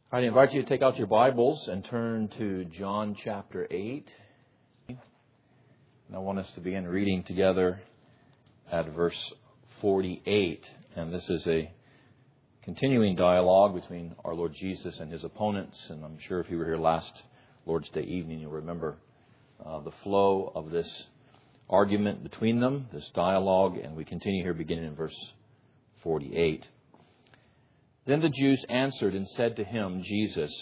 I invite you to take out your Bibles and turn to John chapter 8. And I want us to begin reading together at verse 48. And this is a continuing dialogue between our Lord Jesus and His opponents. And I'm sure if you were here last Lord's Day evening, you'll remember the flow of this argument between them, this dialogue. And we continue here beginning in verse 48. Then the Jews answered and said to him, Jesus,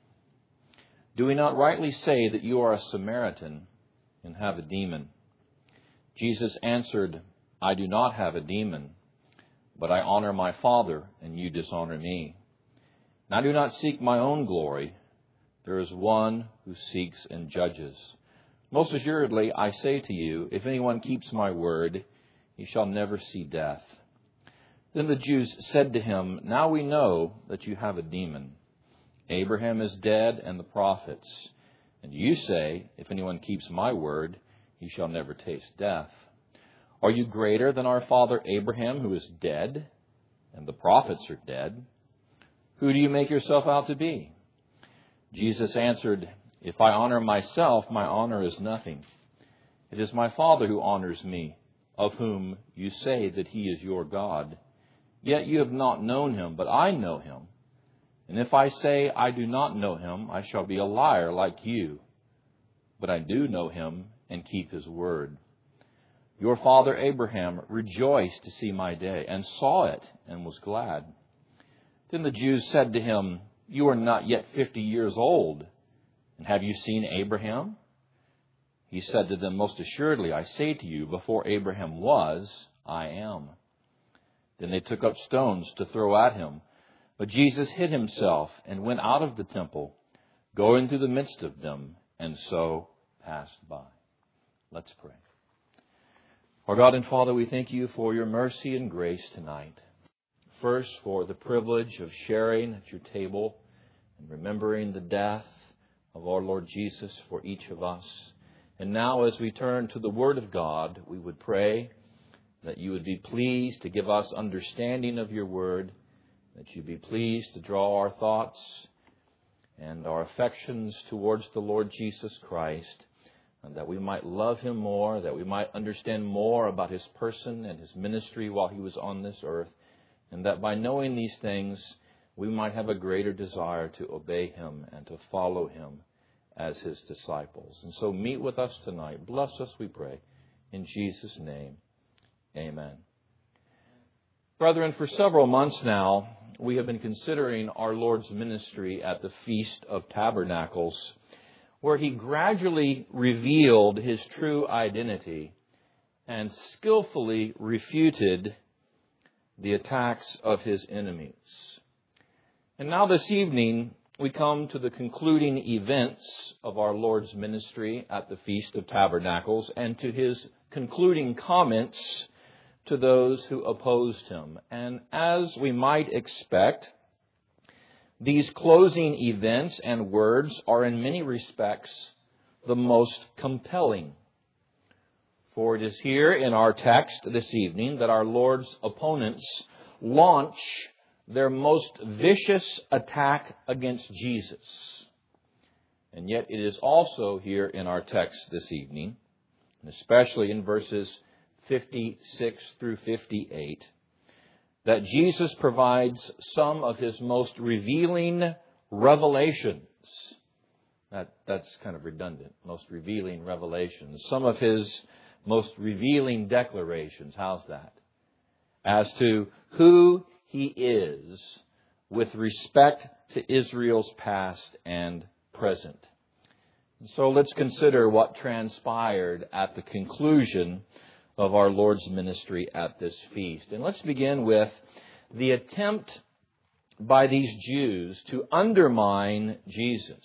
do we not rightly say that you are a Samaritan and have a demon? Jesus answered, I do not have a demon, but I honor my Father, and you dishonor me. And I do not seek my own glory. There is one who seeks and judges. Most assuredly, I say to you, if anyone keeps my word, he shall never see death. Then the Jews said to him, now we know that you have a demon. Abraham is dead and the prophets. And you say, if anyone keeps my word, he shall never taste death. Are you greater than our father Abraham, who is dead, and the prophets are dead? Who do you make yourself out to be? Jesus answered, if I honor myself, my honor is nothing. It is my Father who honors me, of whom you say that he is your God. Yet you have not known him, but I know him. And if I say I do not know him, I shall be a liar like you. But I do know him and keep his word. Your father Abraham rejoiced to see my day, and saw it, and was glad. Then the Jews said to him, you are not yet 50 years old, and have you seen Abraham? He said to them, most assuredly, I say to you, before Abraham was, I am. Then they took up stones to throw at him. But Jesus hid himself and went out of the temple, going through the midst of them, and so passed by. Let's pray. Our God and Father, we thank you for your mercy and grace tonight. First, for the privilege of sharing at your table and remembering the death of our Lord Jesus for each of us. And now, as we turn to the Word of God, we would pray that you would be pleased to give us understanding of your word, that you be pleased to draw our thoughts and our affections towards the Lord Jesus Christ, and that we might love him more, that we might understand more about his person and his ministry while he was on this earth, and that by knowing these things, we might have a greater desire to obey him and to follow him as his disciples. And so meet with us tonight. Bless us, we pray, in Jesus' name. Amen. Brethren, for several months now, we have been considering our Lord's ministry at the Feast of Tabernacles, where he gradually revealed his true identity and skillfully refuted the attacks of his enemies. And now this evening, we come to the concluding events of our Lord's ministry at the Feast of Tabernacles and to his concluding comments to those who opposed him. And as we might expect, these closing events and words are in many respects the most compelling. For it is here in our text this evening that our Lord's opponents launch their most vicious attack against Jesus. And yet it is also here in our text this evening, and especially in verses 56 through 58, that Jesus provides some of his most revealing revelations. That's kind of redundant, most revealing revelations. Some of his most revealing declarations. How's that? As to who he is with respect to Israel's past and present. And so let's consider what transpired at the conclusion of our Lord's ministry at this feast. And let's begin with the attempt by these Jews to undermine Jesus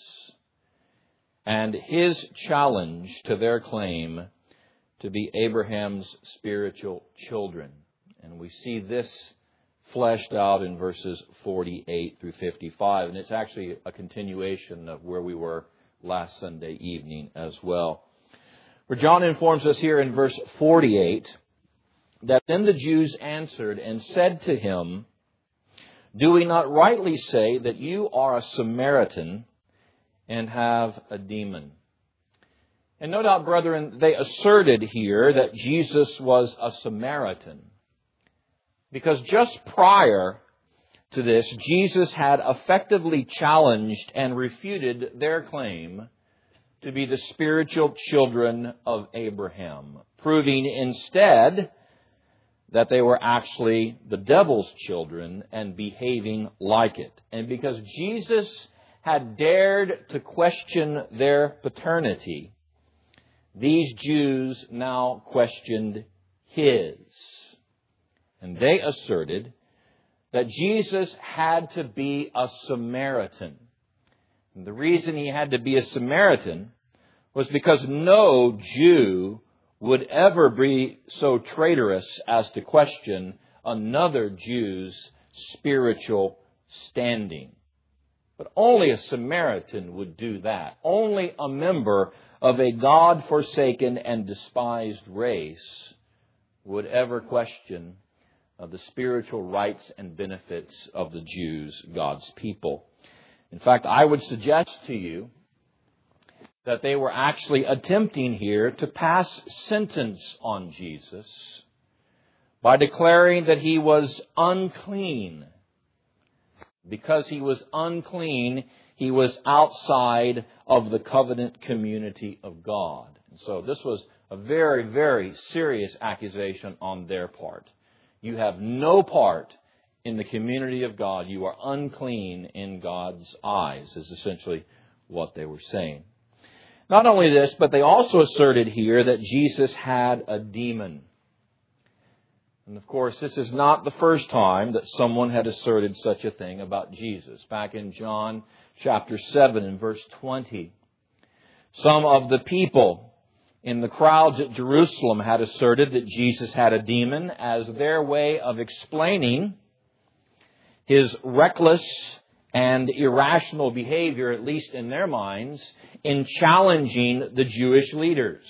and his challenge to their claim to be Abraham's spiritual children. And we see this fleshed out in verses 48 through 55. And it's actually a continuation of where we were last Sunday evening as well. Where John informs us here in verse 48 that then the Jews answered and said to him, do we not rightly say that you are a Samaritan and have a demon?" And no doubt, brethren, they asserted here that Jesus was a Samaritan, because just prior to this, Jesus had effectively challenged and refuted their claim to be the spiritual children of Abraham, proving instead that they were actually the devil's children and behaving like it. And because Jesus had dared to question their paternity, these Jews now questioned his. And they asserted that Jesus had to be a Samaritan. And the reason he had to be a Samaritan was because no Jew would ever be so traitorous as to question another Jew's spiritual standing. But only a Samaritan would do that. Only a member of a God-forsaken and despised race would ever question the spiritual rights and benefits of the Jews, God's people. In fact, I would suggest to you that they were actually attempting here to pass sentence on Jesus by declaring that he was unclean. Because he was unclean, he was outside of the covenant community of God. And so this was a very, very serious accusation on their part. You have no part in the community of God. You are unclean in God's eyes, is essentially what they were saying. Not only this, but they also asserted here that Jesus had a demon. And of course, this is not the first time that someone had asserted such a thing about Jesus. Back in John chapter 7 and verse 20, some of the people in the crowds at Jerusalem had asserted that Jesus had a demon as their way of explaining his reckless and irrational behavior, at least in their minds, in challenging the Jewish leaders.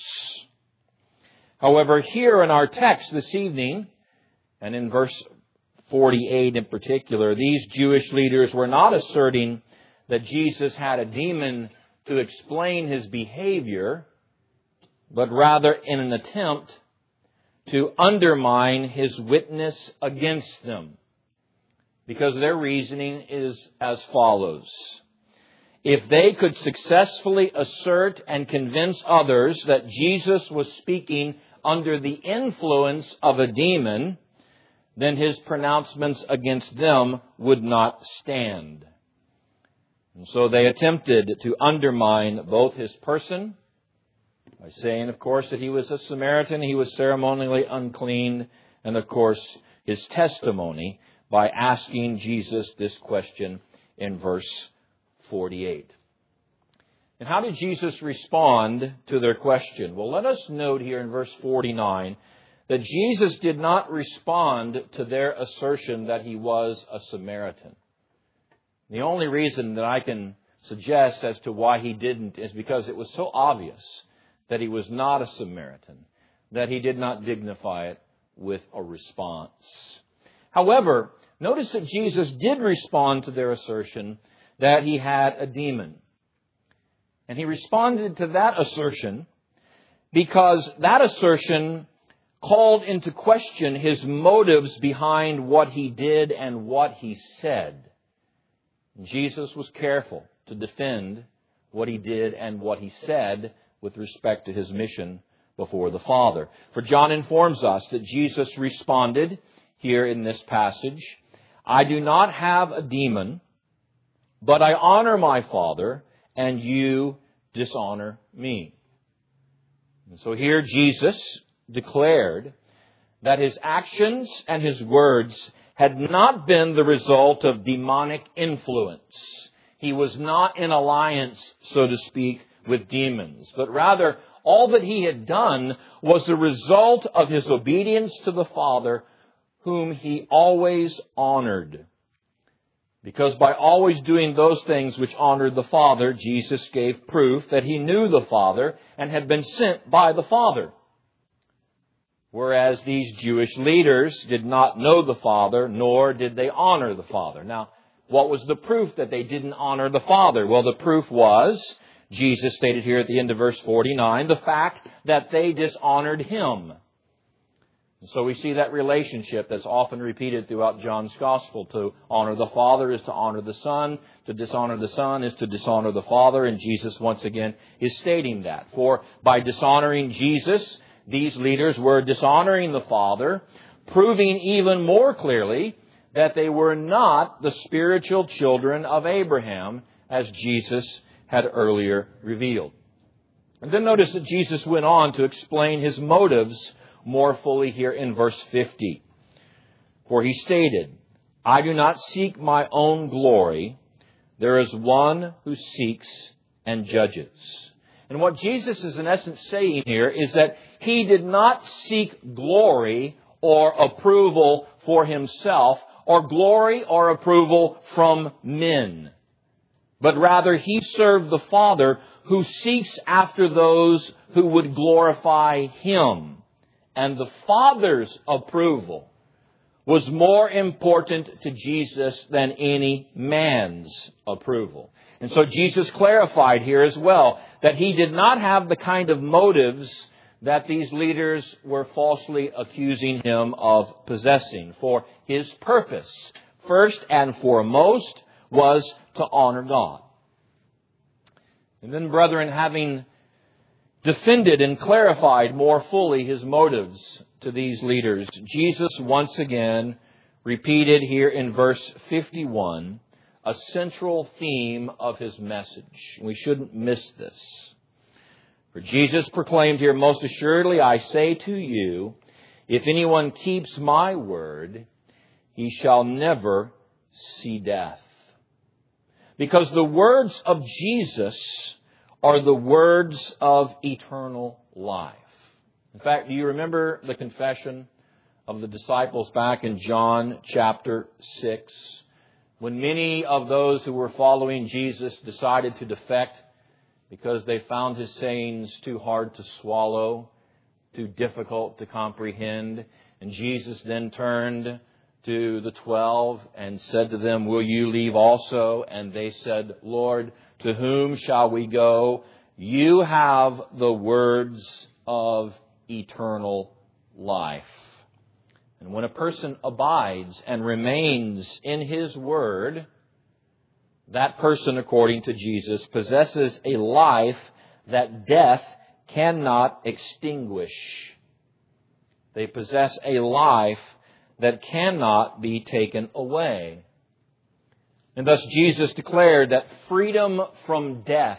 However, here in our text this evening, and in verse 48 in particular, these Jewish leaders were not asserting that Jesus had a demon to explain his behavior, but rather in an attempt to undermine his witness against them. Because their reasoning is as follows. If they could successfully assert and convince others that Jesus was speaking under the influence of a demon, then his pronouncements against them would not stand. And so they attempted to undermine both his person, by saying, of course, that he was a Samaritan, he was ceremonially unclean, and of course, his testimony by asking Jesus this question in verse 48. And how did Jesus respond to their question? Well, let us note here in verse 49 that Jesus did not respond to their assertion that he was a Samaritan. The only reason that I can suggest as to why he didn't is because it was so obvious that he was not a Samaritan, that he did not dignify it with a response. However, notice that Jesus did respond to their assertion that he had a demon. And he responded to that assertion because that assertion called into question his motives behind what he did and what he said. Jesus was careful to defend what he did and what he said with respect to his mission before the Father. For John informs us that Jesus responded here in this passage, "I do not have a demon, but I honor my Father, and you dishonor me." And so here Jesus declared that his actions and his words had not been the result of demonic influence. He was not in alliance, so to speak, with demons, but rather all that he had done was the result of his obedience to the Father, whom he always honored. Because by always doing those things which honored the Father, Jesus gave proof that he knew the Father and had been sent by the Father. whereas these Jewish leaders did not know the Father, nor did they honor the Father. Now, what was the proof that they didn't honor the Father? Well, the proof was, Jesus stated here at the end of verse 49, the fact that they dishonored Him. And so we see that relationship that's often repeated throughout John's Gospel. To honor the Father is to honor the Son. To dishonor the Son is to dishonor the Father. And Jesus once again is stating that. For by dishonoring Jesus, these leaders were dishonoring the Father, proving even more clearly that they were not the spiritual children of Abraham, as Jesus had earlier revealed. And then notice that Jesus went on to explain His motives more fully here in verse 50. For He stated, I do not seek my own glory. There is one who seeks and judges. And what Jesus is in essence saying here is that He did not seek glory or approval for Himself, or glory or approval from men. But rather He served the Father, who seeks after those who would glorify Him. And the Father's approval was more important to Jesus than any man's approval. And so Jesus clarified here as well that He did not have the kind of motives that these leaders were falsely accusing Him of possessing. For His purpose, first and foremost, was to honor God. And then, brethren, having defended and clarified more fully His motives to these leaders, Jesus once again repeated here in verse 51 a central theme of His message. We shouldn't miss this. For Jesus proclaimed here, most assuredly I say to you, if anyone keeps my word, he shall never see death. Because the words of Jesus are the words of eternal life. In fact, do you remember the confession of the disciples back in John chapter 6? When many of those who were following Jesus decided to defect because they found His sayings too hard to swallow, too difficult to comprehend. And Jesus then turned to the 12 and said to them, will you leave also? And they said, Lord, to whom shall we go? You have the words of eternal life. And when a person abides and remains in His word, that person, according to Jesus, possesses a life that death cannot extinguish. They possess a life that cannot be taken away. And thus Jesus declared that freedom from death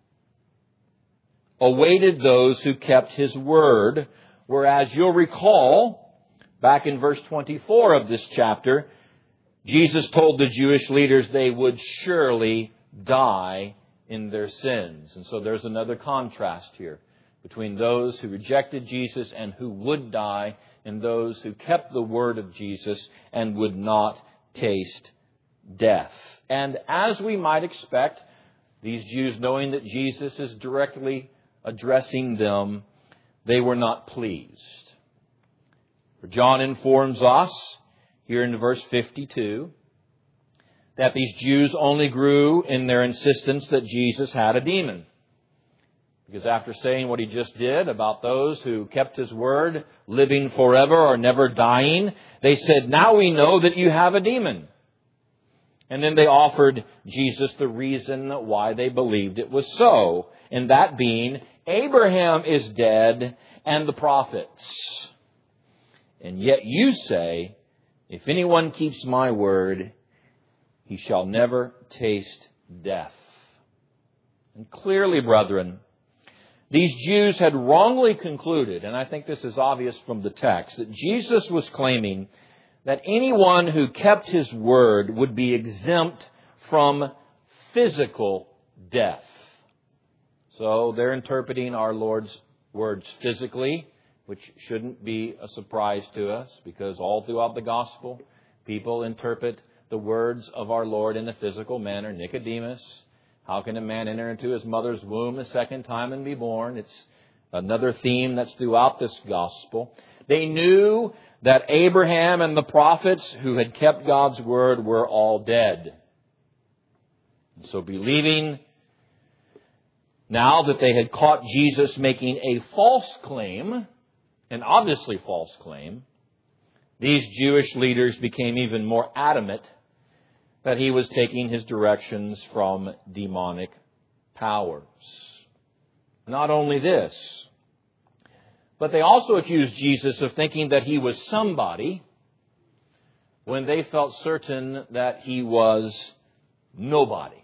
awaited those who kept His word, whereas you'll recall, back in verse 24 of this chapter, Jesus told the Jewish leaders they would surely die in their sins. And so there's another contrast here between those who rejected Jesus and who would die, and those who kept the word of Jesus and would not taste death. And as we might expect, these Jews, knowing that Jesus is directly addressing them, they were not pleased. For John informs us here in verse 52 that these Jews only grew in their insistence that Jesus had a demon. Because after saying what He just did about those who kept His word, living forever or never dying, they said, now we know that you have a demon. And then they offered Jesus the reason why they believed it was so, and that being, Abraham is dead and the prophets. And yet you say, if anyone keeps my word, he shall never taste death. And clearly, brethren, these Jews had wrongly concluded, and I think this is obvious from the text, that Jesus was claiming that anyone who kept His word would be exempt from physical death. So they're interpreting our Lord's words physically, which shouldn't be a surprise to us, because all throughout the gospel, people interpret the words of our Lord in a physical manner. Nicodemus, how can a man enter into his mother's womb a second time and be born? It's another theme that's throughout this gospel. They knew that Abraham and the prophets who had kept God's word were all dead. So believing now that they had caught Jesus making a false claim, an obviously false claim, these Jewish leaders became even more adamant that he was taking his directions from demonic powers. Not only this, but they also accused Jesus of thinking that he was somebody when they felt certain that he was nobody,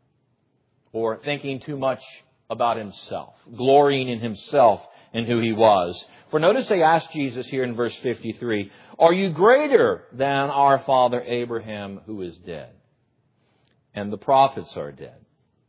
or thinking too much about himself, glorying in himself and who he was. For notice they asked Jesus here in verse 53, "Are you greater than our father Abraham, who is dead? And the prophets are dead.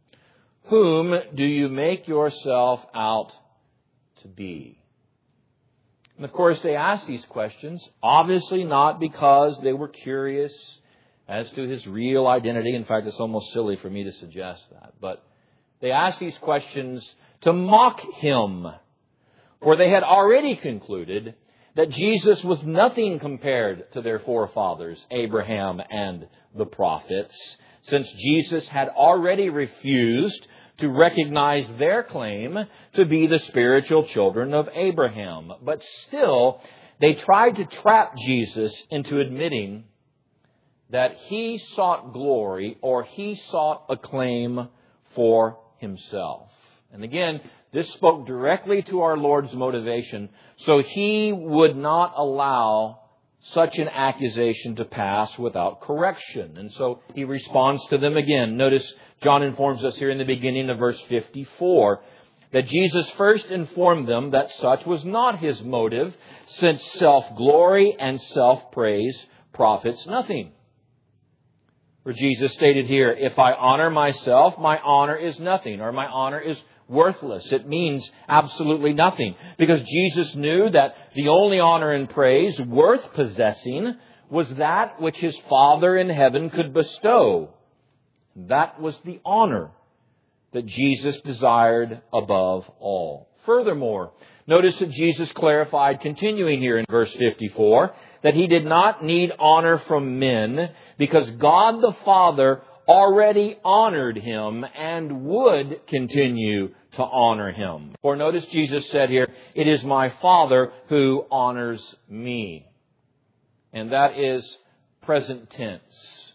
Whom do you make yourself out to be?" And of course they asked these questions, obviously not because they were curious as to his real identity. In fact, it's almost silly for me to suggest that. But they asked these questions to mock him. For they had already concluded that Jesus was nothing compared to their forefathers, Abraham and the prophets, since Jesus had already refused to recognize their claim to be the spiritual children of Abraham. But still, they tried to trap Jesus into admitting that he sought glory or he sought acclaim for himself. And again, this spoke directly to our Lord's motivation, so he would not allow such an accusation to pass without correction. And so he responds to them again. Notice John informs us here in the beginning of verse 54 that Jesus first informed them that such was not his motive, since self-glory and self-praise profits nothing. For Jesus stated here, "If I honor myself, my honor is nothing," or "my honor is worthless." It means absolutely nothing. Because Jesus knew that the only honor and praise worth possessing was that which his Father in heaven could bestow. That was the honor that Jesus desired above all. Furthermore, notice that Jesus clarified, continuing here in verse 54, that he did not need honor from men because God the Father already honored him and would continue to honor him. For notice Jesus said here, "It is my Father who honors me." And that is present tense.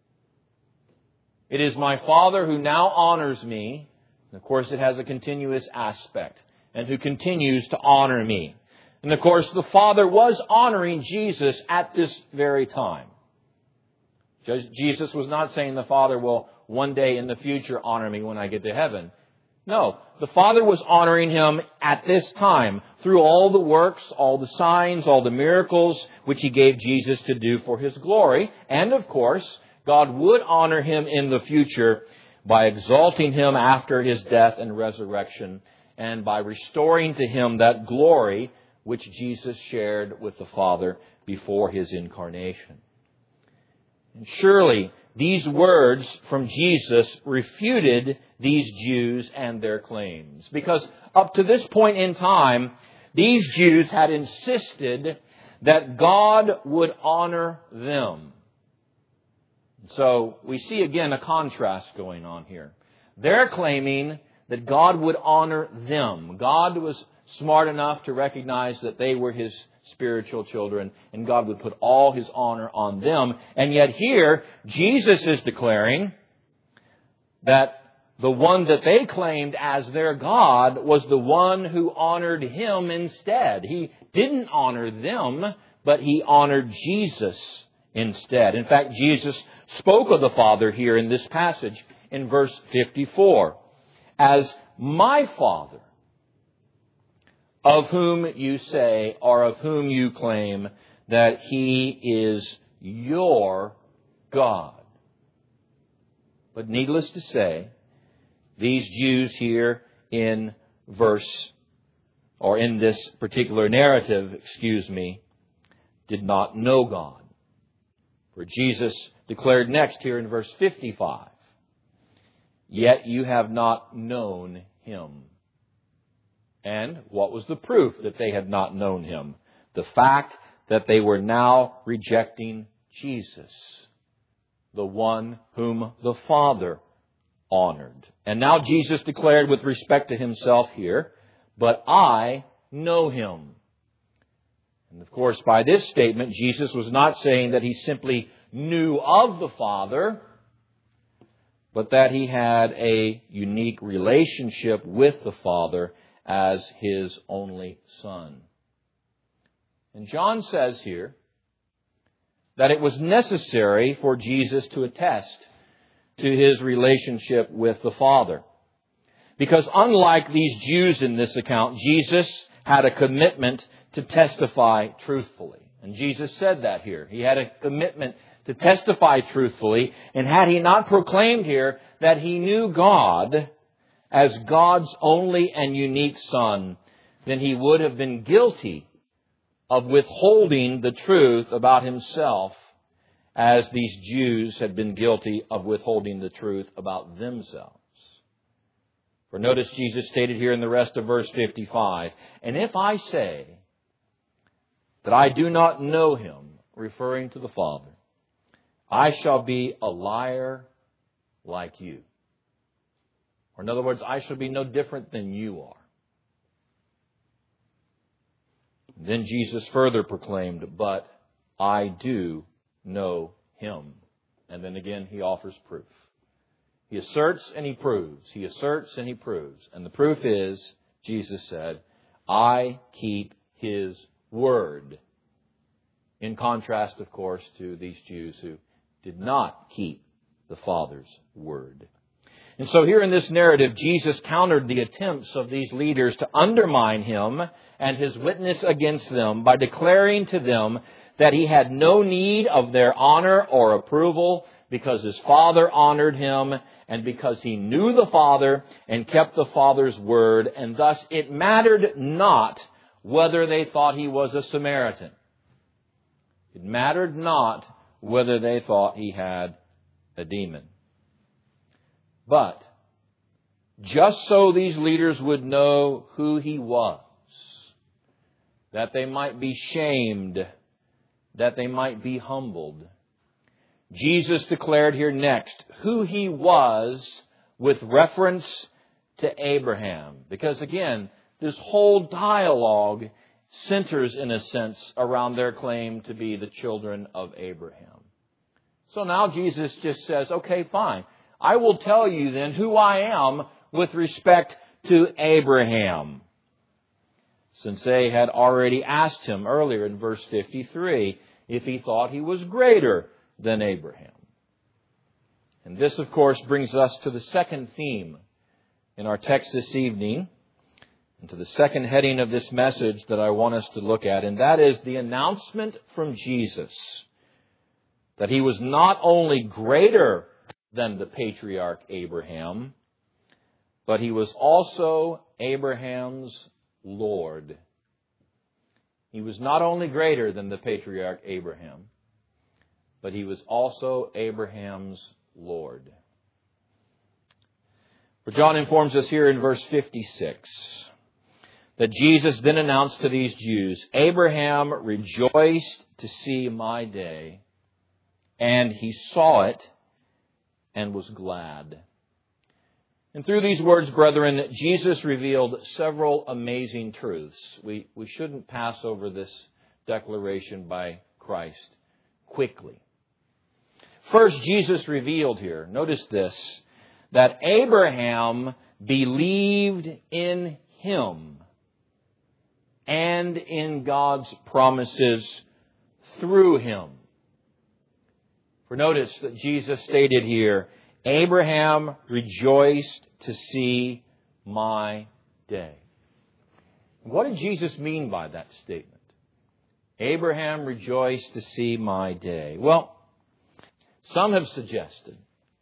It is my Father who now honors me. And of course, it has a continuous aspect. And who continues to honor me. And of course, the Father was honoring Jesus at this very time. Jesus was not saying the Father will one day in the future honor me when I get to heaven. No, the Father was honoring him at this time through all the works, all the signs, all the miracles which he gave Jesus to do for his glory. And of course, God would honor him in the future by exalting him after his death and resurrection and by restoring to him that glory which Jesus shared with the Father before his incarnation. And surely these words from Jesus refuted these Jews and their claims. Because up to this point in time, these Jews had insisted that God would honor them. So we see again a contrast going on here. They're claiming that God would honor them. God was smart enough to recognize that they were his spiritual children, and God would put all his honor on them. And yet here, Jesus is declaring that the one that they claimed as their God was the one who honored him instead. He didn't honor them, but he honored Jesus instead. In fact, Jesus spoke of the Father here in this passage in verse 54 as my Father, of whom you say, or of whom you claim that he is your God. But needless to say, these Jews here in this particular narrative, did not know God. For Jesus declared next here in verse 55, "Yet you have not known him." And what was the proof that they had not known him? The fact that they were now rejecting Jesus, the one whom the Father honored. And now Jesus declared with respect to Himself here, "But I know Him." And of course, by this statement, Jesus was not saying that He simply knew of the Father, but that He had a unique relationship with the Father as His only Son. And John says here that it was necessary for Jesus to attest to His relationship with the Father. Because unlike these Jews in this account, Jesus had a commitment to testify truthfully. And Jesus said that here. He had a commitment to testify truthfully. And had He not proclaimed here that He knew God as God's only and unique Son, then He would have been guilty of withholding the truth about Himself, as these Jews had been guilty of withholding the truth about themselves. For notice Jesus stated here in the rest of verse 55, "And if I say that I do not know Him," referring to the Father, "I shall be a liar like you." Or in other words, I shall be no different than you are. Then Jesus further proclaimed, "But I do know Him." And then again He offers proof. He asserts and He proves. He asserts and He proves. And the proof is, Jesus said, "I keep His word." In contrast, of course, to these Jews who did not keep the Father's word. And so here in this narrative, Jesus countered the attempts of these leaders to undermine Him and His witness against them by declaring to them that He had no need of their honor or approval because His Father honored Him and because He knew the Father and kept the Father's word, and thus it mattered not whether they thought He was a Samaritan. It mattered not whether they thought He had a demon. But just so these leaders would know who He was, that they might be shamed, that they might be humbled, Jesus declared here next who He was with reference to Abraham. Because again, this whole dialogue centers in a sense around their claim to be the children of Abraham. So now Jesus just says, okay, fine. I will tell you then who I am with respect to Abraham. Since they had already asked Him earlier in verse 53 if He thought He was greater than Abraham. And this, of course, brings us to the second theme in our text this evening, and to the second heading of this message that I want us to look at, and that is the announcement from Jesus that He was not only greater than the patriarch Abraham, but He was also Abraham's Lord. He was not only greater than the patriarch Abraham, but He was also Abraham's Lord. For John informs us here in verse 56 that Jesus then announced to these Jews, "Abraham rejoiced to see my day, and he saw it and was glad." And through these words, brethren, Jesus revealed several amazing truths. We shouldn't pass over this declaration by Christ quickly. First, Jesus revealed here, notice this, that Abraham believed in Him and in God's promises through Him. For notice that Jesus stated here, "Abraham rejoiced to see my day." What did Jesus mean by that statement? Abraham rejoiced to see my day. Well, some have suggested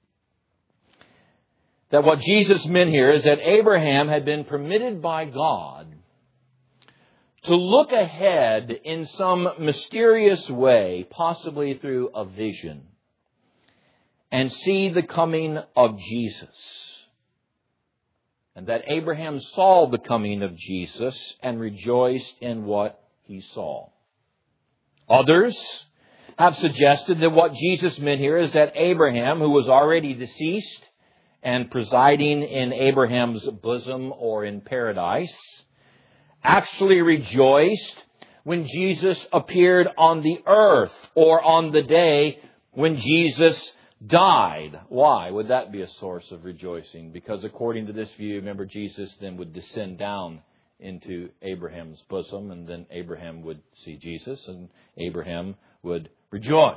that what Jesus meant here is that Abraham had been permitted by God to look ahead in some mysterious way, possibly through a vision, and see the coming of Jesus. And that Abraham saw the coming of Jesus and rejoiced in what he saw. Others have suggested that what Jesus meant here is that Abraham, who was already deceased and presiding in Abraham's bosom or in paradise, actually rejoiced when Jesus appeared on the earth or on the day when Jesus died. Why would that be a source of rejoicing? Because according to this view, remember, Jesus then would descend down into Abraham's bosom, and then Abraham would see Jesus, and Abraham would rejoice.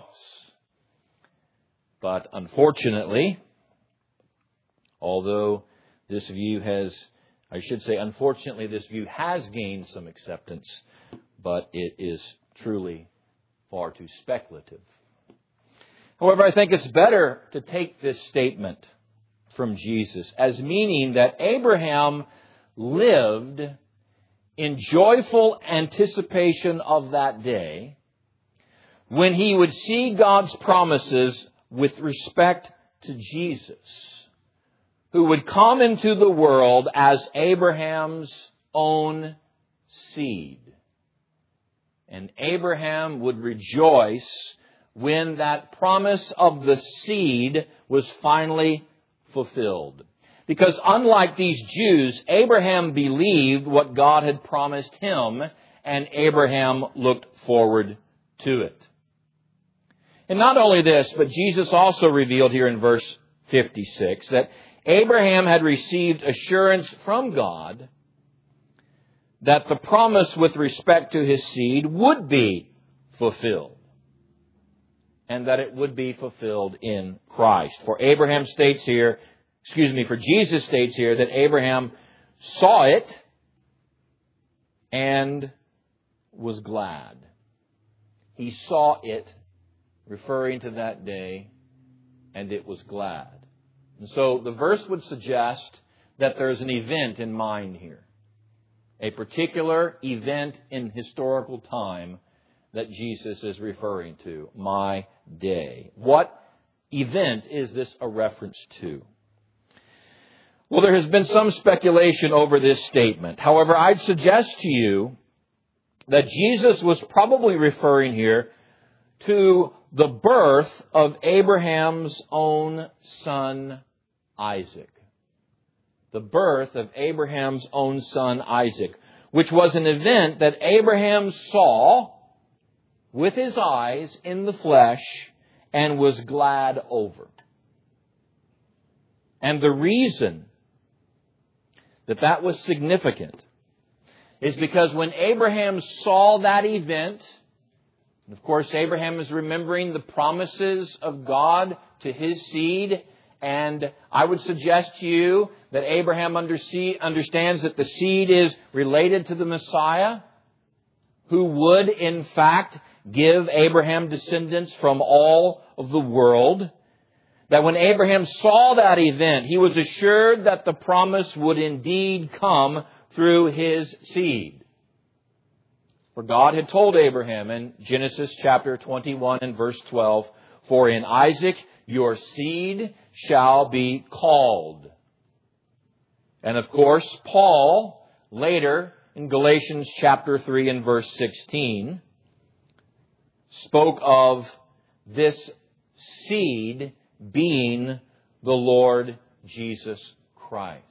But unfortunately, although this view unfortunately this view has gained some acceptance, but it is truly far too speculative. However, I think it's better to take this statement from Jesus as meaning that Abraham lived in joyful anticipation of that day when he would see God's promises with respect to Jesus, who would come into the world as Abraham's own seed. And Abraham would rejoice when that promise of the seed was finally fulfilled. Because unlike these Jews, Abraham believed what God had promised him, and Abraham looked forward to it. And not only this, but Jesus also revealed here in verse 56 that Abraham had received assurance from God that the promise with respect to his seed would be fulfilled, and that it would be fulfilled in Christ. For Jesus states here that Abraham saw it and was glad. He saw it, referring to that day, and it was glad. And so the verse would suggest that there's an event in mind here. A particular event in historical time that Jesus is referring to. My day. What event is this a reference to? Well, there has been some speculation over this statement. However, I'd suggest to you that Jesus was probably referring here to the birth of Abraham's own son, Isaac. The birth of Abraham's own son, Isaac, which was an event that Abraham saw with his eyes in the flesh and was glad over. And the reason that was significant is because when Abraham saw that event, and of course Abraham is remembering the promises of God to his seed, and I would suggest to you that Abraham understands that the seed is related to the Messiah, who would in fact give Abraham descendants from all of the world. That when Abraham saw that event, he was assured that the promise would indeed come through his seed. For God had told Abraham in Genesis chapter 21 and verse 12, "For in Isaac your seed shall be called." And of course, Paul, later in Galatians chapter 3 and verse 16, spoke of this seed being the Lord Jesus Christ.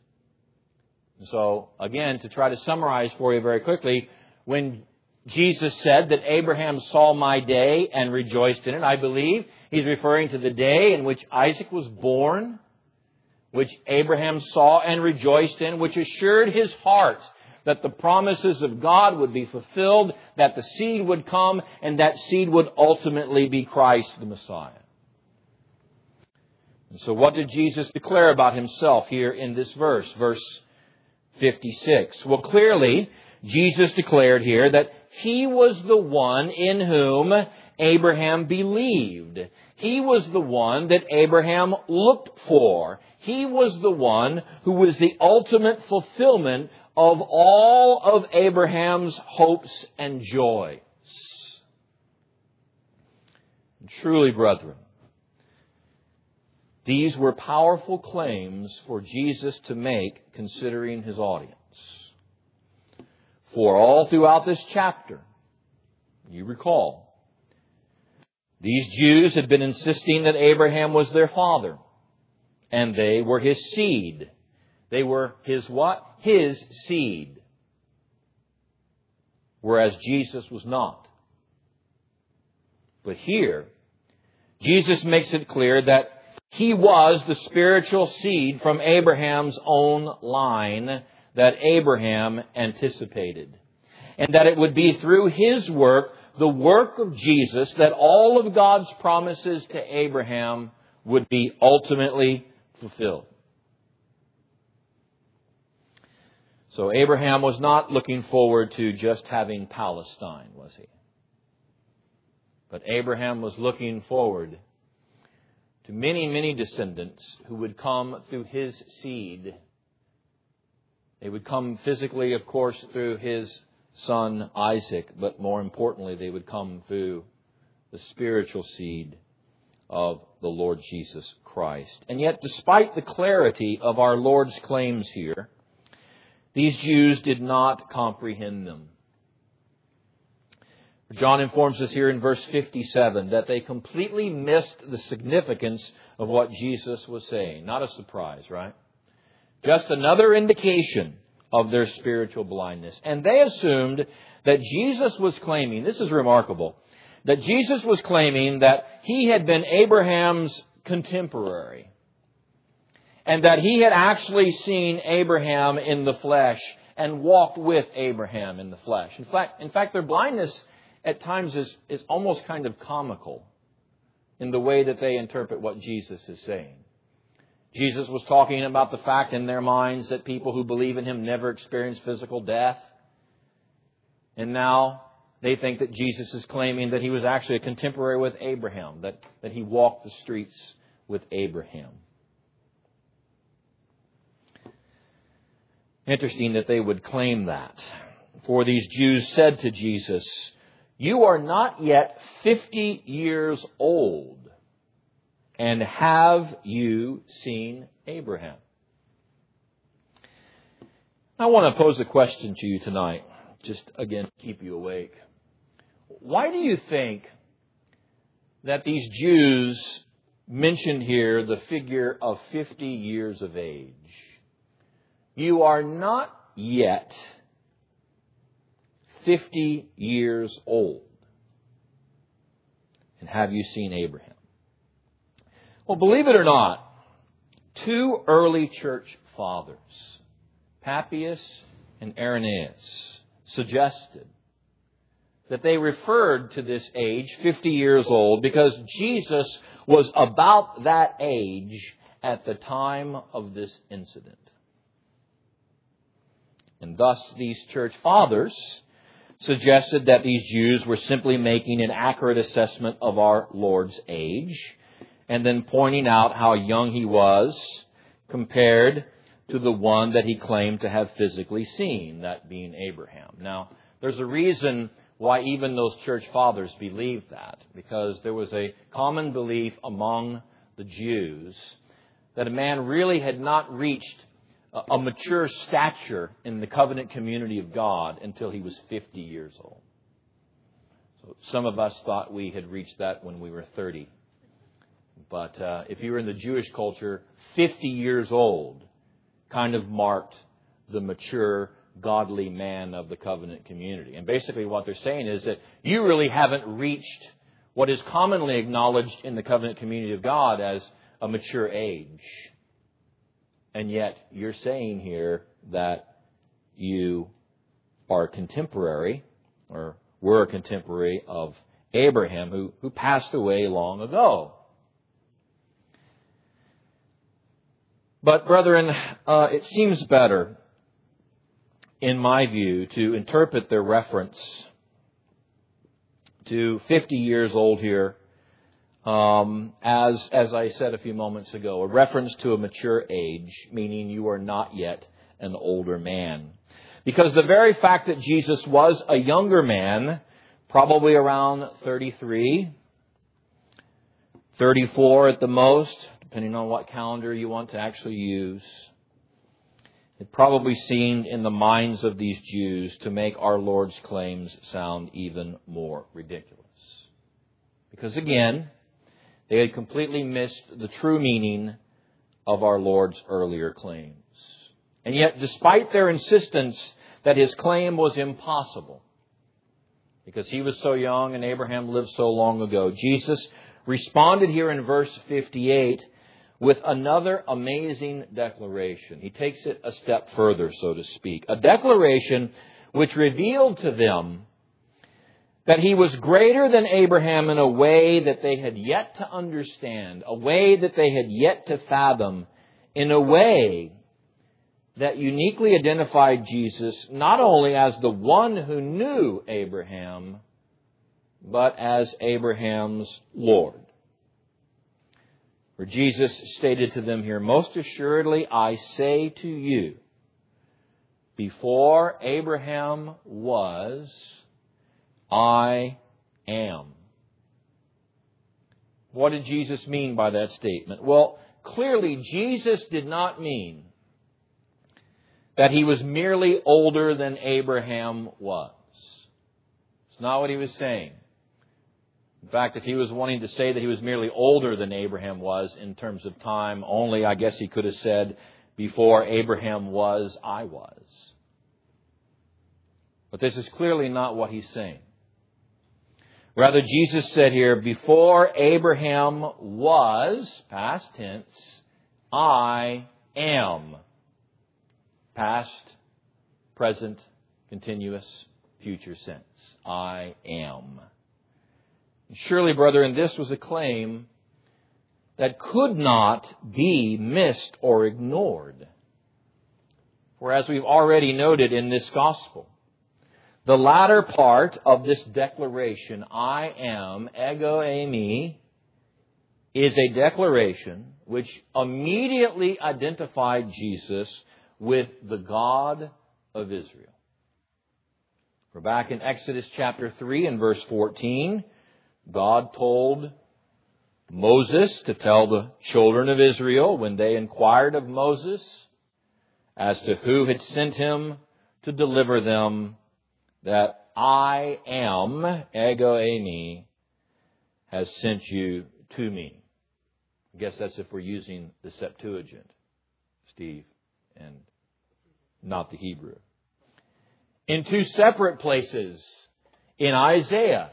So, again, to try to summarize for you very quickly, when Jesus said that Abraham saw my day and rejoiced in it, I believe he's referring to the day in which Isaac was born, which Abraham saw and rejoiced in, which assured his heart that the promises of God would be fulfilled, that the seed would come, and that seed would ultimately be Christ the Messiah. And so what did Jesus declare about himself here in this verse? Verse 56. Well, clearly, Jesus declared here that he was the one in whom Abraham believed. He was the one that Abraham looked for. He was the one who was the ultimate fulfillment of all of Abraham's hopes and joys. And truly, brethren, these were powerful claims for Jesus to make considering his audience. For all throughout this chapter, You recall. These Jews had been insisting that Abraham was their father. And they were his seed. They were his what? His seed. Whereas Jesus was not. But here, Jesus makes it clear that He was the spiritual seed from Abraham's own line that Abraham anticipated. And that it would be through His work, the work of Jesus, that all of God's promises to Abraham would be ultimately fulfilled. So Abraham was not looking forward to just having Palestine, was he? But Abraham was looking forward to many, many descendants who would come through his seed. They would come physically, of course, through his son Isaac, but more importantly, they would come through the spiritual seed of the Lord Jesus Christ. And yet, despite the clarity of our Lord's claims here, these Jews did not comprehend them. John informs us here in verse 57 that they completely missed the significance of what Jesus was saying. Not a surprise, right? Just another indication of their spiritual blindness. And they assumed that Jesus was claiming, this is remarkable, that Jesus was claiming that He had been Abraham's contemporary. And that He had actually seen Abraham in the flesh and walked with Abraham in the flesh. In fact, their blindness at times is almost kind of comical in the way that they interpret what Jesus is saying. Jesus was talking about the fact in their minds that people who believe in Him never experience physical death. And now they think that Jesus is claiming that He was actually a contemporary with Abraham, that He walked the streets with Abraham. Interesting that they would claim that. For these Jews said to Jesus, "You are not yet 50 years old, and have you seen Abraham?" I want to pose a question to you tonight, just again to keep you awake. Why do you think that these Jews mentioned here the figure of 50 years of age? You are not yet 50 years old. And have you seen Abraham? Well, believe it or not, two early church fathers, Papias and Irenaeus, suggested that they referred to this age, 50 years old, because Jesus was about that age at the time of this incident. And thus, these church fathers suggested that these Jews were simply making an accurate assessment of our Lord's age and then pointing out how young He was compared to the one that He claimed to have physically seen, that being Abraham. Now, there's a reason why even those church fathers believed that, because there was a common belief among the Jews that a man really had not reached a mature stature in the covenant community of God until he was 50 years old. So some of us thought we had reached that when we were 30. But if you were in the Jewish culture, 50 years old kind of marked the mature, godly man of the covenant community. And basically what they're saying is that you really haven't reached what is commonly acknowledged in the covenant community of God as a mature age. And yet, you're saying here that you are contemporary, or were a contemporary of Abraham, who passed away long ago. But, brethren, it seems better, in my view, to interpret their reference to 50 years old here as I said a few moments ago, a reference to a mature age, meaning you are not yet an older man. Because the very fact that Jesus was a younger man, probably around 33, 34 at the most, depending on what calendar you want to actually use. It probably seemed in the minds of these Jews to make our Lord's claims sound even more ridiculous. Because again, they had completely missed the true meaning of our Lord's earlier claims. And yet, despite their insistence that His claim was impossible, because He was so young and Abraham lived so long ago, Jesus responded here in verse 58 with another amazing declaration. He takes it a step further, so to speak. A declaration which revealed to them that He was greater than Abraham in a way that they had yet to understand, a way that they had yet to fathom, in a way that uniquely identified Jesus not only as the one who knew Abraham, but as Abraham's Lord. For Jesus stated to them here, "Most assuredly I say to you, before Abraham was, I am." What did Jesus mean by that statement? Well, clearly Jesus did not mean that He was merely older than Abraham was. It's not what He was saying. In fact, if He was wanting to say that He was merely older than Abraham was in terms of time only, I guess He could have said, before Abraham was, I was. But this is clearly not what He's saying. Rather, Jesus said here, before Abraham was, past tense, I am. Past, present, continuous, future sense. I am. Surely, brethren, this was a claim that could not be missed or ignored. For as we've already noted in this gospel, the latter part of this declaration, I am, ego eimi, is a declaration which immediately identified Jesus with the God of Israel. We're back in Exodus chapter 3 and verse 14. God told Moses to tell the children of Israel when they inquired of Moses as to who had sent him to deliver them, that I am, ego eimi, has sent you to me. I guess that's if we're using the Septuagint, Steve, and not the Hebrew. In two separate places in Isaiah,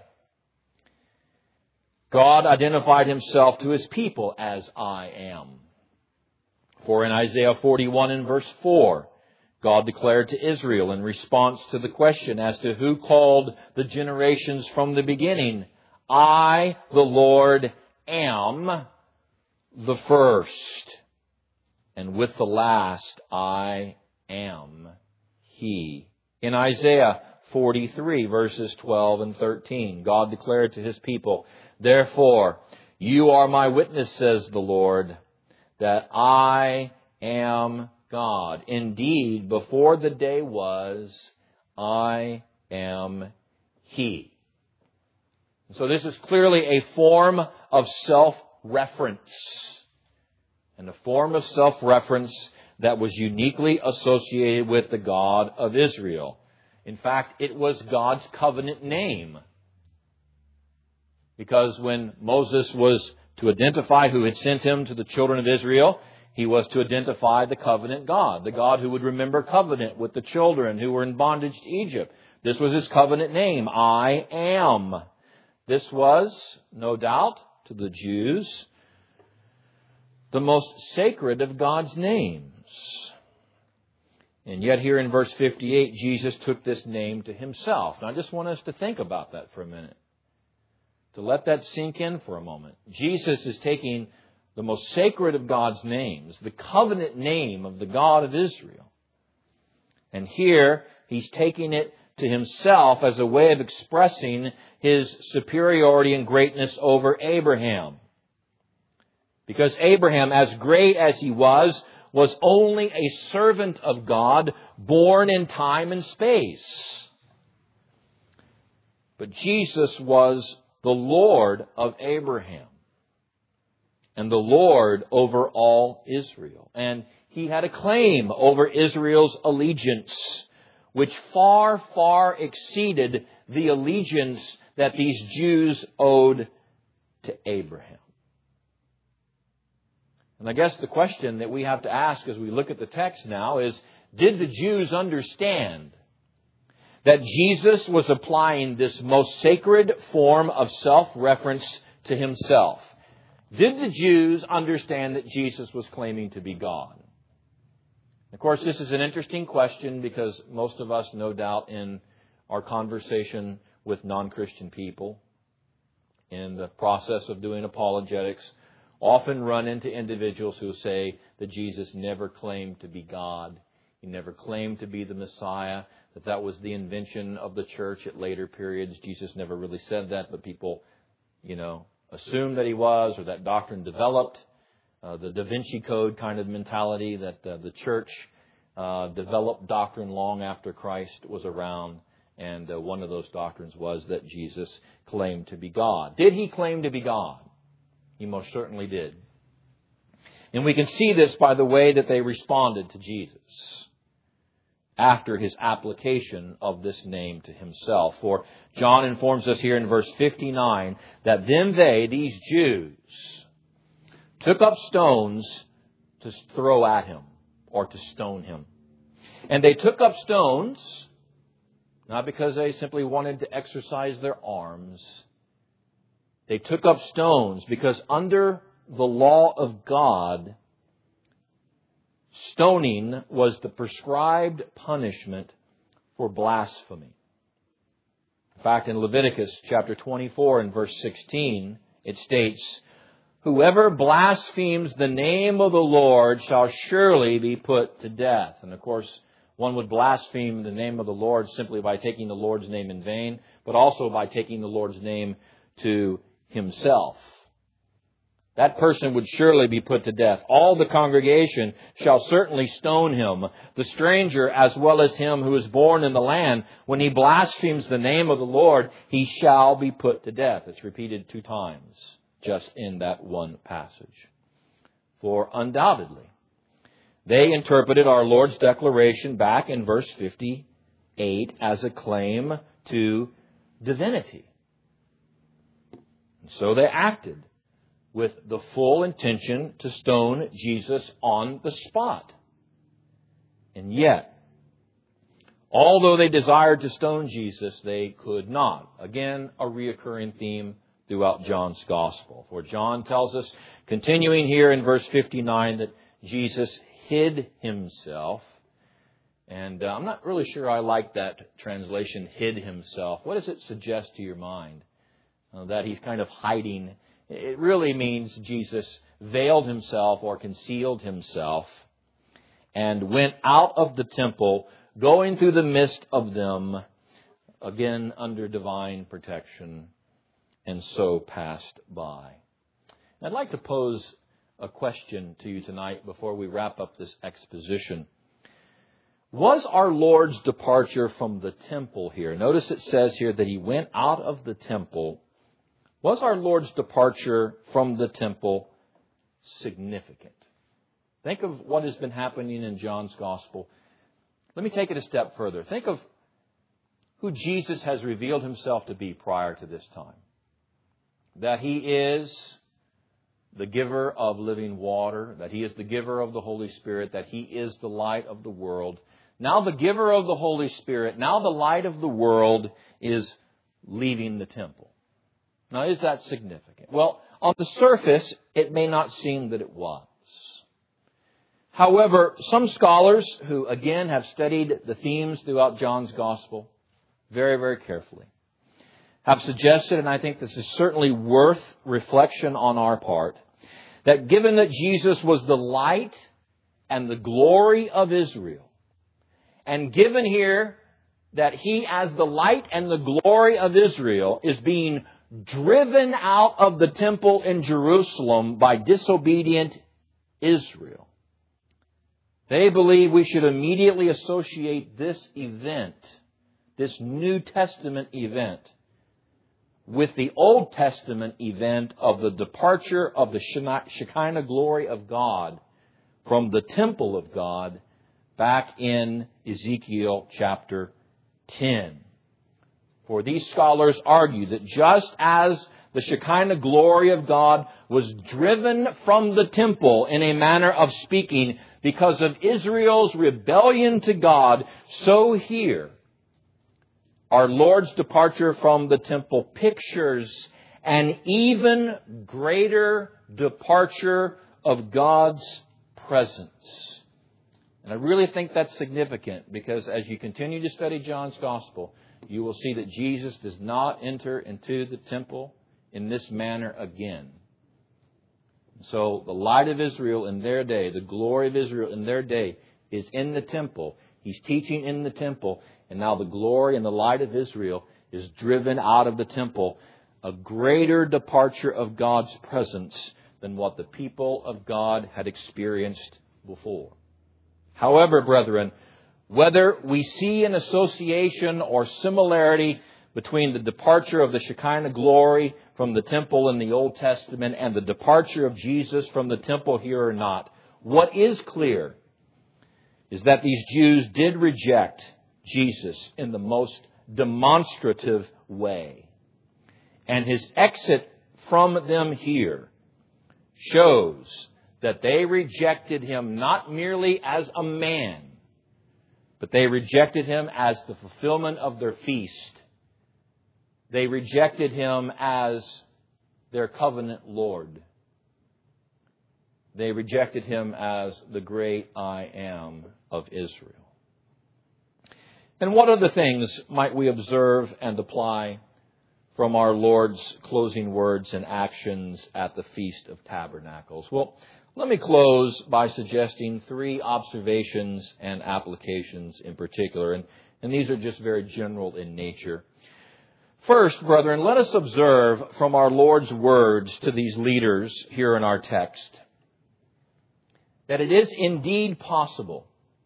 God identified Himself to His people as I am. For in Isaiah 41 and verse 4, God declared to Israel in response to the question as to who called the generations from the beginning, I, the Lord, am the first, and with the last, I am He. In Isaiah 43, verses 12 and 13, God declared to His people, therefore, you are my witness, says the Lord, that I am God. Indeed, before the day was, I am He. So this is clearly a form of self-reference. And a form of self-reference that was uniquely associated with the God of Israel. In fact, it was God's covenant name. Because when Moses was to identify who had sent him to the children of Israel, he was to identify the covenant God, the God who would remember covenant with the children who were in bondage to Egypt. This was His covenant name, I am. This was, no doubt, to the Jews, the most sacred of God's names. And yet here in verse 58, Jesus took this name to Himself. And I just want us to think about that for a minute. To let that sink in for a moment. Jesus is taking the most sacred of God's names, the covenant name of the God of Israel. And here He's taking it to Himself as a way of expressing His superiority and greatness over Abraham. Because Abraham, as great as he was only a servant of God, born in time and space. But Jesus was the Lord of Abraham. and the Lord over all Israel. And He had a claim over Israel's allegiance, which far, far exceeded the allegiance that these Jews owed to Abraham. And I guess the question that we have to ask as we look at the text now is, did the Jews understand that Jesus was applying this most sacred form of self-reference to Himself? Did the Jews understand that Jesus was claiming to be God? Of course, this is an interesting question because most of us, no doubt, in our conversation with non-Christian people, in the process of doing apologetics, often run into individuals who say that Jesus never claimed to be God. He never claimed to be the Messiah, that was the invention of the church at later periods. Jesus never really said that, but people, assumed that He was, or that doctrine developed. The Da Vinci Code kind of mentality that the church developed doctrine long after Christ was around. And one of those doctrines was that Jesus claimed to be God. Did He claim to be God? He most certainly did. And we can see this by the way that they responded to Jesus after His application of this name to Himself. For John informs us here in verse 59 that then they, these Jews, took up stones to throw at Him or to stone Him. And they took up stones not because they simply wanted to exercise their arms. They took up stones because under the law of God, stoning was the prescribed punishment for blasphemy. In fact, in Leviticus chapter 24 and verse 16, it states, "Whoever blasphemes the name of the Lord shall surely be put to death." And of course, one would blaspheme the name of the Lord simply by taking the Lord's name in vain, but also by taking the Lord's name to himself. That person would surely be put to death. All the congregation shall certainly stone him, the stranger as well as him who is born in the land. When he blasphemes the name of the Lord, he shall be put to death. It's repeated 2 times just in that one passage. For undoubtedly, they interpreted our Lord's declaration back in verse 58 as a claim to divinity. And so they acted with the full intention to stone Jesus on the spot. And yet, although they desired to stone Jesus, they could not. Again, a reoccurring theme throughout John's Gospel. For John tells us, continuing here in verse 59, that Jesus hid himself. And I'm not really sure I like that translation, hid himself. What does it suggest to your mind? That he's kind of hiding. It really means Jesus veiled himself or concealed himself and went out of the temple, going through the midst of them, again under divine protection, and so passed by. I'd like to pose a question to you tonight before we wrap up this exposition. Was our Lord's departure from the temple here? Notice it says here that he went out of the temple. Was our Lord's departure from the temple significant? Think of what has been happening in John's Gospel. Let me take it a step further. Think of who Jesus has revealed himself to be prior to this time. That he is the giver of living water, that he is the giver of the Holy Spirit, that he is the light of the world. Now the giver of the Holy Spirit, now the light of the world is leaving the temple. Now, is that significant? Well, on the surface, it may not seem that it was. However, some scholars who, again, have studied the themes throughout John's Gospel very, very carefully, have suggested, and I think this is certainly worth reflection on our part, that given that Jesus was the light and the glory of Israel, and given here that he, as the light and the glory of Israel, is being driven out of the temple in Jerusalem by disobedient Israel, they believe we should immediately associate this event, this New Testament event, with the Old Testament event of the departure of the Shekinah glory of God from the temple of God back in Ezekiel chapter 10. For these scholars argue that just as the Shekinah glory of God was driven from the temple in a manner of speaking because of Israel's rebellion to God, so here our Lord's departure from the temple pictures an even greater departure of God's presence. And I really think that's significant because as you continue to study John's Gospel, you will see that Jesus does not enter into the temple in this manner again. So the light of Israel in their day, the glory of Israel in their day is in the temple. He's teaching in the temple. And now the glory and the light of Israel is driven out of the temple. A greater departure of God's presence than what the people of God had experienced before. However, brethren, whether we see an association or similarity between the departure of the Shekinah glory from the temple in the Old Testament and the departure of Jesus from the temple here or not, what is clear is that these Jews did reject Jesus in the most demonstrative way. And His exit from them here shows that they rejected Him not merely as a man, but they rejected Him as the fulfillment of their feast. They rejected Him as their covenant Lord. They rejected Him as the great I Am of Israel. And what other things might we observe and apply from our Lord's closing words and actions at the Feast of Tabernacles? Well, let me close by suggesting 3 observations and applications in particular. And these are just very general in nature. First, brethren, let us observe from our Lord's words to these leaders here in our text that it is indeed possible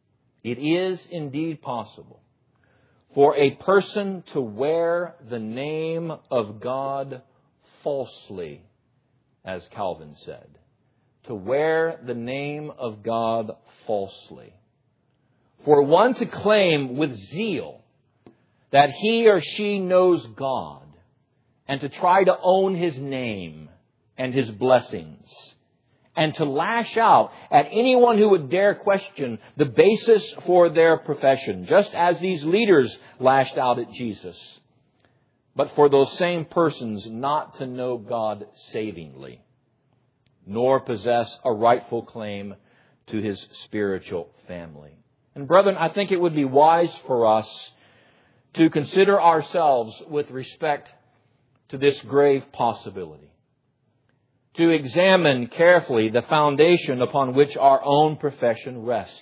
for a person to wear the name of God falsely, as Calvin said. To wear the name of God falsely. For one to claim with zeal that he or she knows God and to try to own His name and His blessings and to lash out at anyone who would dare question the basis for their profession, just as these leaders lashed out at Jesus. But for those same persons not to know God savingly, nor possess a rightful claim to His spiritual family. And brethren, I think it would be wise for us to consider ourselves with respect to this grave possibility. To examine carefully the foundation upon which our own profession rests.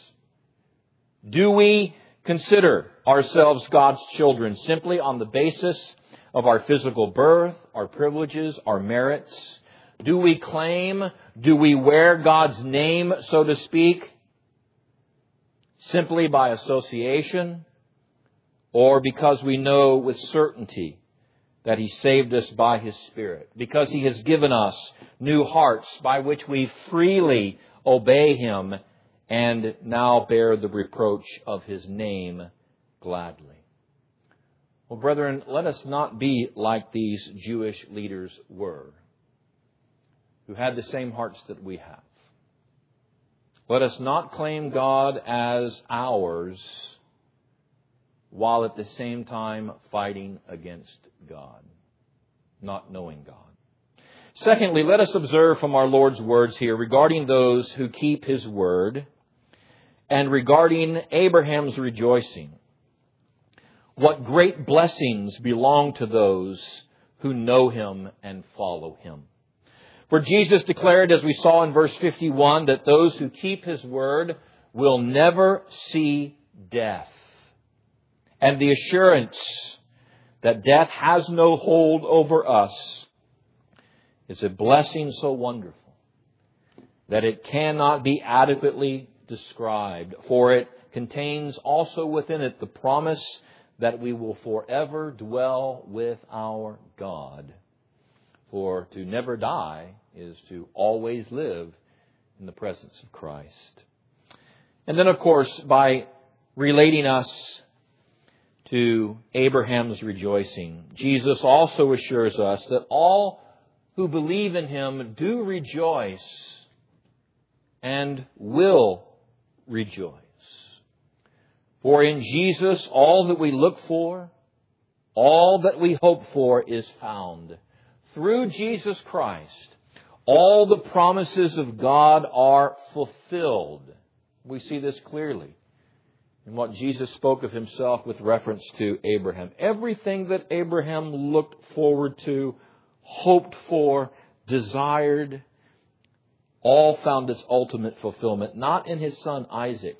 Do we consider ourselves God's children simply on the basis of our physical birth, our privileges, our merits? Do we wear God's name, so to speak, simply by association, or because we know with certainty that He saved us by His Spirit, because He has given us new hearts by which we freely obey Him and now bear the reproach of His name gladly? Well, brethren, let us not be like these Jewish leaders were, who had the same hearts that we have. Let us not claim God as ours while at the same time fighting against God, not knowing God. Secondly, let us observe from our Lord's words here regarding those who keep His word and regarding Abraham's rejoicing. What great blessings belong to those who know Him and follow Him. For Jesus declared, as we saw in verse 51, that those who keep His word will never see death. And the assurance that death has no hold over us is a blessing so wonderful that it cannot be adequately described. For it contains also within it the promise that we will forever dwell with our God. For to never die is to always live in the presence of Christ. And then, of course, by relating us to Abraham's rejoicing, Jesus also assures us that all who believe in Him do rejoice and will rejoice. For in Jesus, all that we look for, all that we hope for is found. Through Jesus Christ, all the promises of God are fulfilled. We see this clearly in what Jesus spoke of Himself with reference to Abraham. Everything that Abraham looked forward to, hoped for, desired, all found its ultimate fulfillment, not in his son Isaac,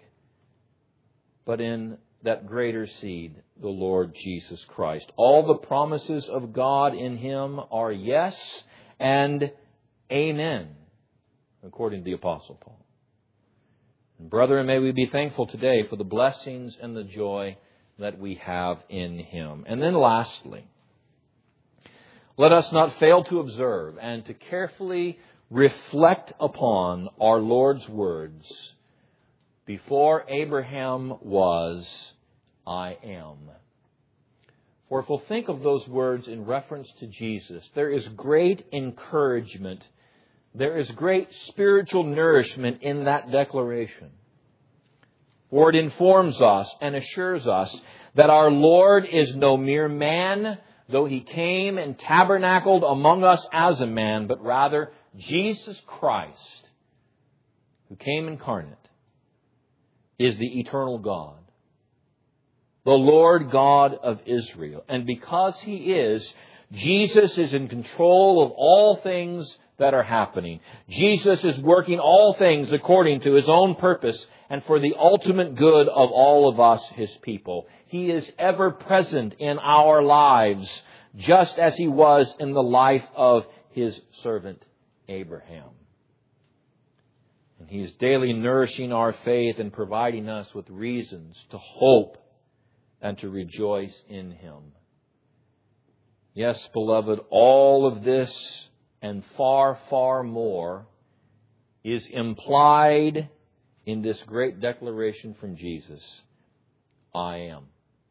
but in that greater seed, the Lord Jesus Christ. All the promises of God in Him are yes and amen, according to the Apostle Paul. And brethren, may we be thankful today for the blessings and the joy that we have in Him. And then lastly, let us not fail to observe and to carefully reflect upon our Lord's words. Before Abraham was, I am. For if we'll think of those words in reference to Jesus, there is great encouragement. There is great spiritual nourishment in that declaration. For it informs us and assures us that our Lord is no mere man, though He came and tabernacled among us as a man, but rather Jesus Christ, who came incarnate, is the eternal God, the Lord God of Israel. And because He is, Jesus is in control of all things that are happening. Jesus is working all things according to His own purpose and for the ultimate good of all of us, His people. He is ever present in our lives, just as He was in the life of His servant Abraham. And He is daily nourishing our faith and providing us with reasons to hope and to rejoice in Him. Yes, beloved, all of this and far, far more is implied in this great declaration from Jesus. I am.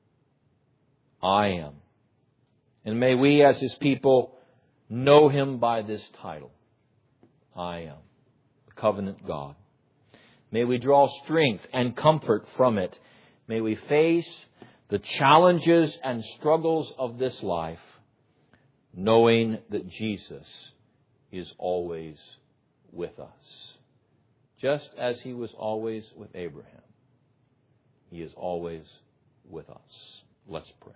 I am. And may we as His people know Him by this title. I am. Covenant God. May we draw strength and comfort from it. May we face the challenges and struggles of this life, knowing that Jesus is always with us. Just as He was always with Abraham, He is always with us. Let's pray.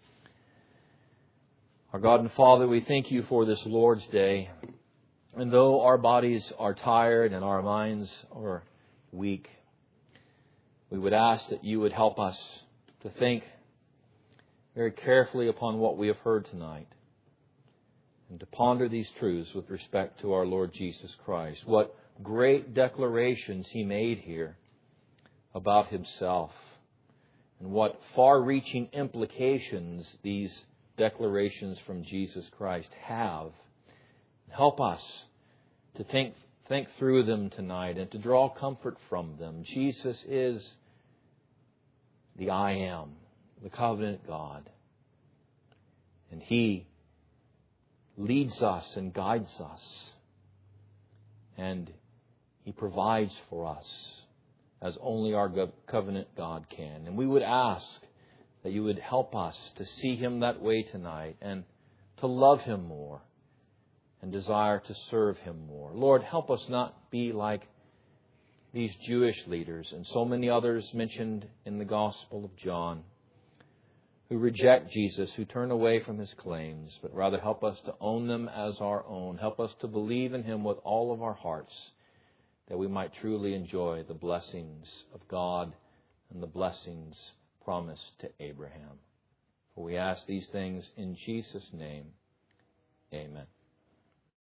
Our God and Father, we thank You for this Lord's Day. And though our bodies are tired and our minds are weak, we would ask that You would help us to think very carefully upon what we have heard tonight and to ponder these truths with respect to our Lord Jesus Christ. What great declarations He made here about Himself, and what far-reaching implications these declarations from Jesus Christ have. Help us to think through them tonight and to draw comfort from them. Jesus is the I am, the covenant God. And He leads us and guides us. And He provides for us as only our covenant God can. And we would ask that You would help us to see Him that way tonight and to love Him more and desire to serve Him more. Lord, help us not be like these Jewish leaders and so many others mentioned in the Gospel of John who reject Jesus, who turn away from His claims, but rather help us to own them as our own. Help us to believe in Him with all of our hearts, that we might truly enjoy the blessings of God and the blessings promised to Abraham. For we ask these things in Jesus' name. Amen.